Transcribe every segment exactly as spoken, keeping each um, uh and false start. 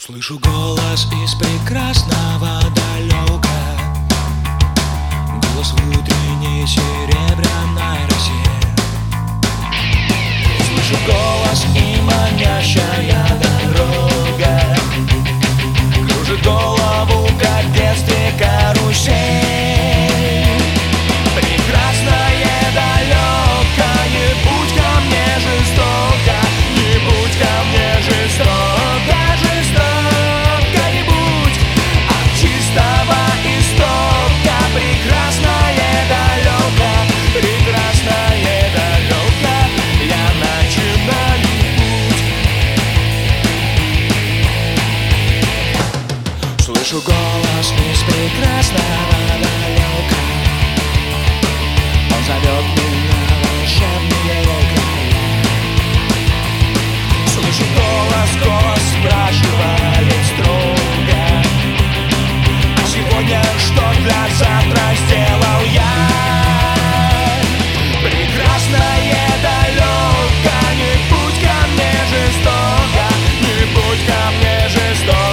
Слышу голос из прекрасного далека, голос в утренней серебряной росе. Слышу голос и манящая дорога кружит голову, как в детстве карусель. Прекрасное далеко, не будь ко мне жестоко, не будь ко мне жестоко. Слышу голос из прекрасного далека, он зовет меня в волшебные края. Слышу голос, голос спрашивает строго: а сегодня что для завтра сделал я? Прекрасное далеко, не будь ко мне жестоко, не будь ко мне жестоко.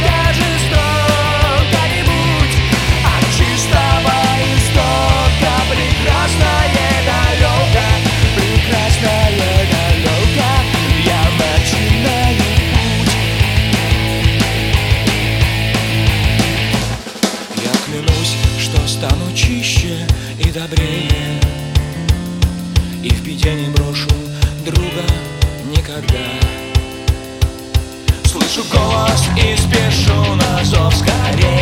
Стану чище и добрее, и в беде не брошу друга никогда. Слышу голос и спешу на зов скорее.